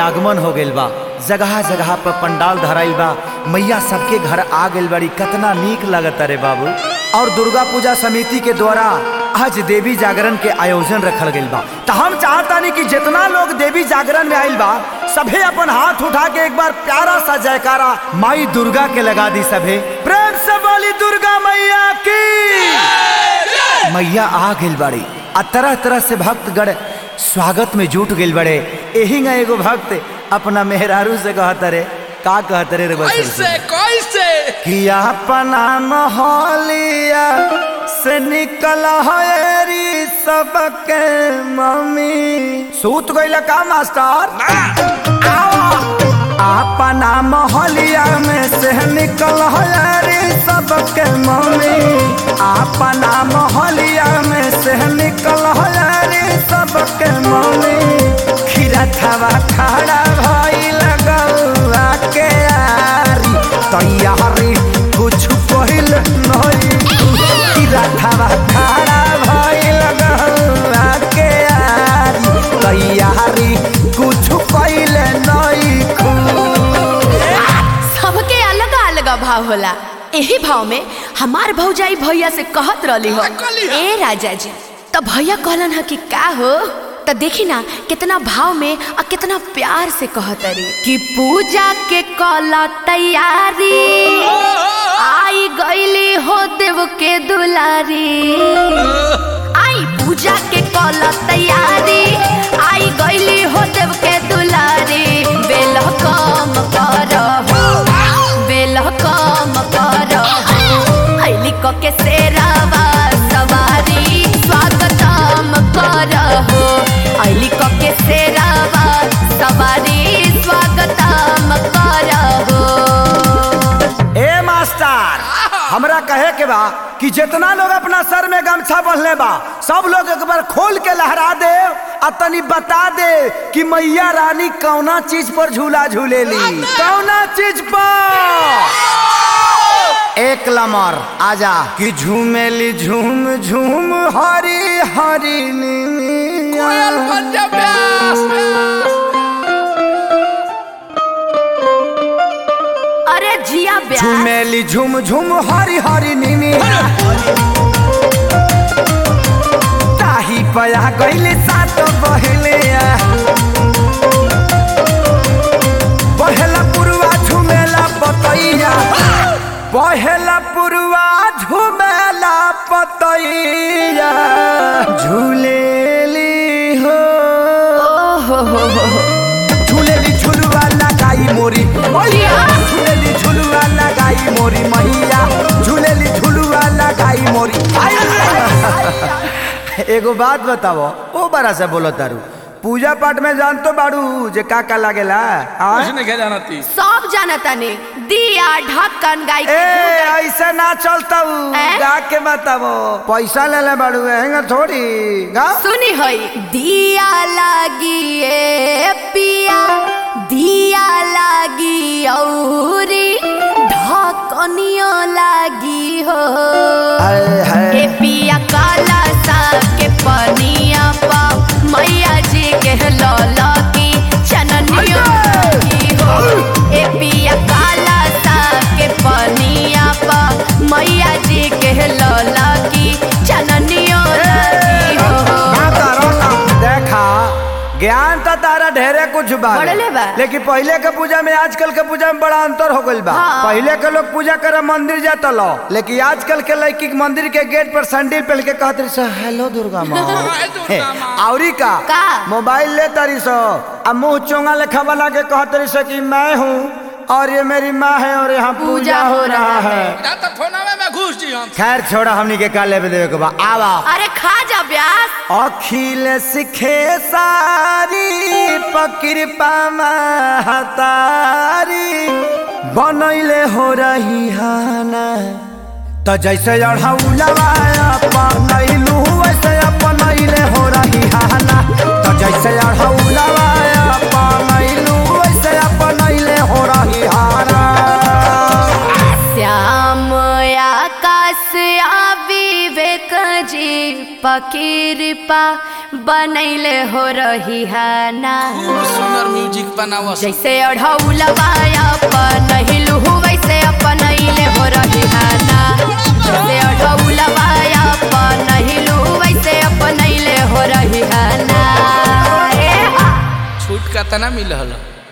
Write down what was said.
आगमन हो गइल बा। जगह जगह पर पंडाल धराइल बा। मैया सबके घर आ गइल बड़ी। कितना नीक लगता रे बाबू। और दुर्गा पूजा समिति के द्वारा आज देवी जागरण के आयोजन रखल गइल बा। तो हम चाहतानी कि जितना लोग देवी जागरण में आइल बा सभे अपन हाथ उठा के एक बार प्यारा सा जयकारा माई दुर्गा के लगा दी। सभे प्रेम से बोली दुर्गा मैया की। मैया आ गइल बड़ी आ तरह तरह से भक्तगण स्वागत में जुट गइल बड़े। यही ना एगो भक्त अपना मेहरारू से कहता रे, का कहता रे कैसे कैसे कि अपना मोहलिया से निकल हरी सबके मम्मी। सूत गइल का मास्टर? अपना मोहलिया में से निकल हरी सबके मम्मी। अपना मोहलिया में से निकल हरी सबके मम्मी। खीरा थवा खड़ा भई लगौआ के यारी तैयारी कुछ पहिल नहीं। खीरा थवा खड़ा भई लगौआ के यारी तैयारी कुछ पहिल नहीं। सबके अलग अलग भाव होला। यही भाव में हमार भौजाई भैया से कहत रहली हो, ए राजा जी तो भैया कहलन है कि का हो। तो देखी ना कितना भाव में और कितना प्यार से कहत रे कि पूजा के कला तैयारी आई गईली हो देव के दुलारी। आई पूजा के कला तैयारी आई गईली हो देव के दुलारी। बेल कम करहो बेल कम करहो अइली क के सेरावा सवारी स्वागतम करहो। अइली क के सेरावा सवारी स्वागतम करहो। ए मास्टर हमरा कहे के बा कि जितना लोग अपना सर में गमछा बंधले बा सब लोग एक बार खोल के लहरा दे और तनी बता दे कि मैया रानी कौना चीज पर झूला झूलेली। कौना चीज पर? एक लमर आजा कि झूमेली झूम झूम हरी हरी कोयल पंजाब व्यास। अरे जिया ब्यास झूमेली झूम झूम हरी हरी नीनी। ताही पया गइले सात बहिले बहेला पुरवा झूमेला पतैया। बहेला पुरवा झूमेला पतैया झूलेली हो। झूलेली झुलवा लगाई मोरी मैया। झूलेली झुलवा लगाई मोरी मैया। झूलेली झुलवा लगाई मोरी। एगो बात बताओ ओ बड़ा से बोलो तारू पूजा पाठ में जान तो बाड़ू जे का का लागेला? कुछ नहीं क्या जानती। सब जानता ने दिया ढक्कन गाय के ऐसे ना चलता गा के बताओ। पैसा ले ले बाड़ू हैंगा थोड़ी गा। सुनी होई दिया लागी ए पिया दिया लागी औरी ढक्कनियो लागी हो। ए पिया काला सा के पनिया पा मैया जी के लौला की चननियो लागी हो। ए पिया काला सा के पनिया पा मैया जी के लौला की चननियो लागी हो। देखा ज्ञान तो तारा ढेरे कुछ बा लेकिन पहले के पूजा में आजकल के पूजा में बड़ा अंतर हो गइल बा। पहले के लोग पूजा करे मंदिर जाता लो लेकिन आजकल के लड़की मंदिर के गेट पर सैंडल पहन के कहते सो हेलो दुर्गा माँ। औरी का मोबाइल ले तारी सो आ मुँह चोंगा लेखा बना के कहते सो कि मैं हूँ और ये मेरी माँ है और यहाँ पूजा हो रहा है। खैर छोड़ा हमनी के का लेवे देवे के बा आवा। अरे खा जा ब्यास। अखिल सिखे सारी पकृपा महतारी बनैले हो रही हाना। तो जैसे अढ़ौलवा अपनैलू वैसे अपनैले हो रही हाना। तो जैसे अढ़ौलवा अपनैलू वैसे अपनैले हो रही हाना। श्याम आकाश विवेक जी पकीरपा बनैले हो रही है ना। खूब सुंदर म्यूजिक बनावा जैसे अढ़ौलवा अपनैलू वैसे अपनैले हो रही है ना। जैसे अढ़ौलवा अपनैलू वैसे अपनैले हो रही है ना। छूट का तना मिलल।